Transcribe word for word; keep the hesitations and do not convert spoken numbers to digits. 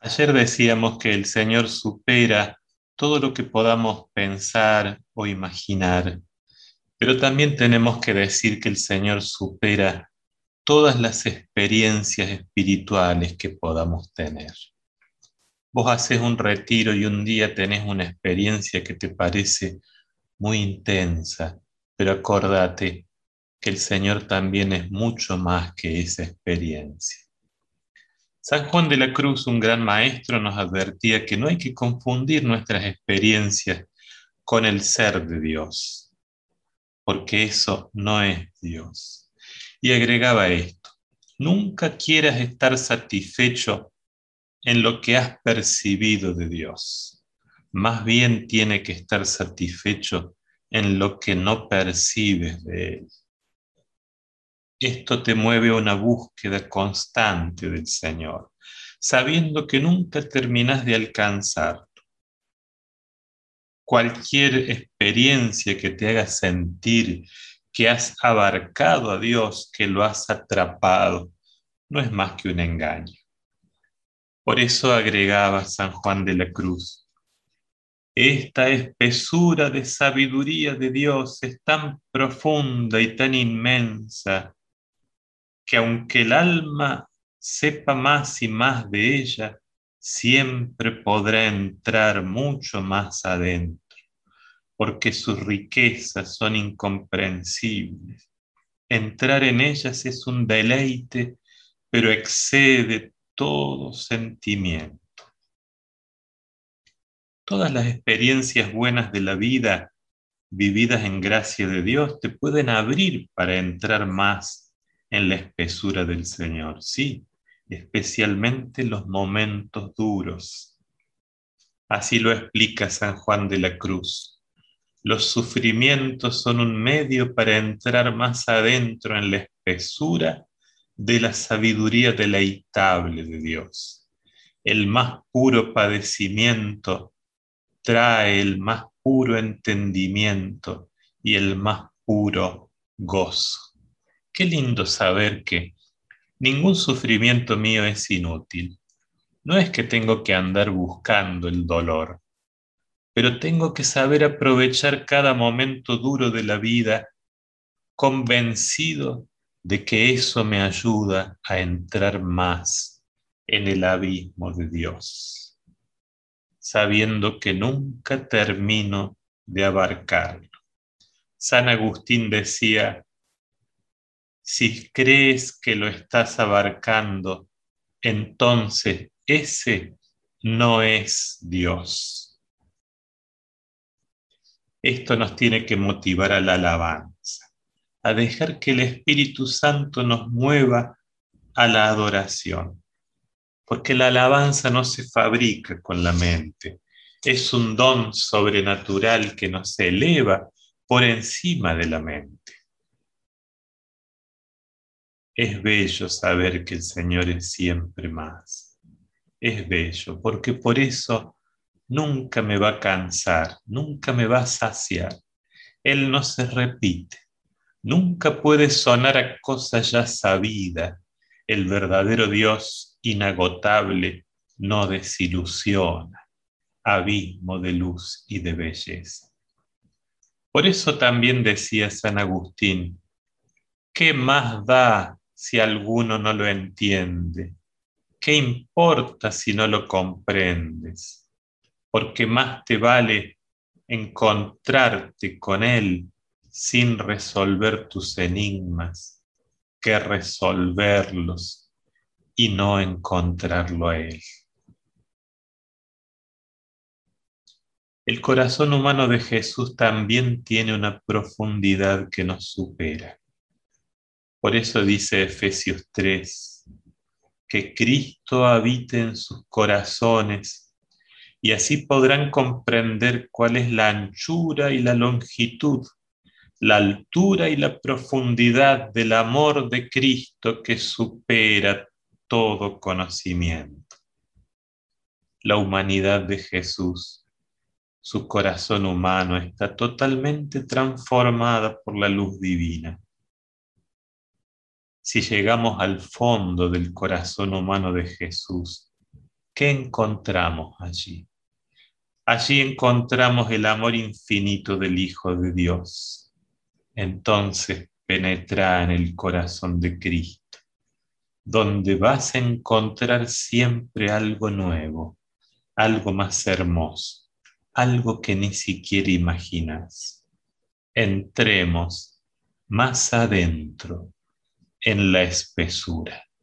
Ayer decíamos que el Señor supera todo lo que podamos pensar o imaginar, pero también tenemos que decir que el Señor supera todas las experiencias espirituales que podamos tener. Vos haces un retiro y un día tenés una experiencia que te parece muy intensa, pero acordate que el Señor también es mucho más que esa experiencia. San Juan de la Cruz, un gran maestro, nos advertía que no hay que confundir nuestras experiencias con el ser de Dios, porque eso no es Dios. Y agregaba esto: nunca quieras estar satisfecho en lo que has percibido de Dios. Más bien tiene que estar satisfecho en lo que no percibes de Él. Esto te mueve a una búsqueda constante del Señor, sabiendo que nunca terminas de alcanzar. Cualquier experiencia que te haga sentir que has abarcado a Dios, que lo has atrapado, no es más que un engaño. Por eso agregaba San Juan de la Cruz: esta espesura de sabiduría de Dios es tan profunda y tan inmensa que aunque el alma sepa más y más de ella, siempre podrá entrar mucho más adentro, porque sus riquezas son incomprensibles. Entrar en ellas es un deleite, pero excede todo sentimiento. Todas las experiencias buenas de la vida, vividas en gracia de Dios, te pueden abrir para entrar más en la espesura del Señor, sí, especialmente los momentos duros. Así lo explica San Juan de la Cruz. Los sufrimientos son un medio para entrar más adentro en la espesura de la sabiduría deleitable de Dios. El más puro padecimiento trae el más puro entendimiento y el más puro gozo. Qué lindo saber que ningún sufrimiento mío es inútil. No es que tengo que andar buscando el dolor, pero tengo que saber aprovechar cada momento duro de la vida, convencido de que eso me ayuda a entrar más en el abismo de Dios, sabiendo que nunca termino de abarcarlo. San Agustín decía: si crees que lo estás abarcando, entonces ese no es Dios. Esto nos tiene que motivar a la alabanza, a dejar que el Espíritu Santo nos mueva a la adoración, porque la alabanza no se fabrica con la mente, es un don sobrenatural que nos eleva por encima de la mente. Es bello saber que el Señor es siempre más. Es bello, porque por eso nunca me va a cansar, nunca me va a saciar. Él no se repite, nunca puede sonar a cosa ya sabida. El verdadero Dios inagotable no desilusiona, abismo de luz y de belleza. Por eso también decía San Agustín: ¿qué más da si alguno no lo entiende? ¿Qué importa si no lo comprendes? Porque más te vale encontrarte con él sin resolver tus enigmas que resolverlos y no encontrarlo a él. El corazón humano de Jesús también tiene una profundidad que nos supera. Por eso dice Efesios tres, que Cristo habite en sus corazones, y así podrán comprender cuál es la anchura y la longitud, la altura y la profundidad del amor de Cristo que supera todo conocimiento. La humanidad de Jesús, su corazón humano, está totalmente transformada por la luz divina. Si llegamos al fondo del corazón humano de Jesús, ¿qué encontramos allí? Allí encontramos el amor infinito del Hijo de Dios. Entonces penetra en el corazón de Cristo, donde vas a encontrar siempre algo nuevo, algo más hermoso, algo que ni siquiera imaginas. Entremos más adentro, en la espesura.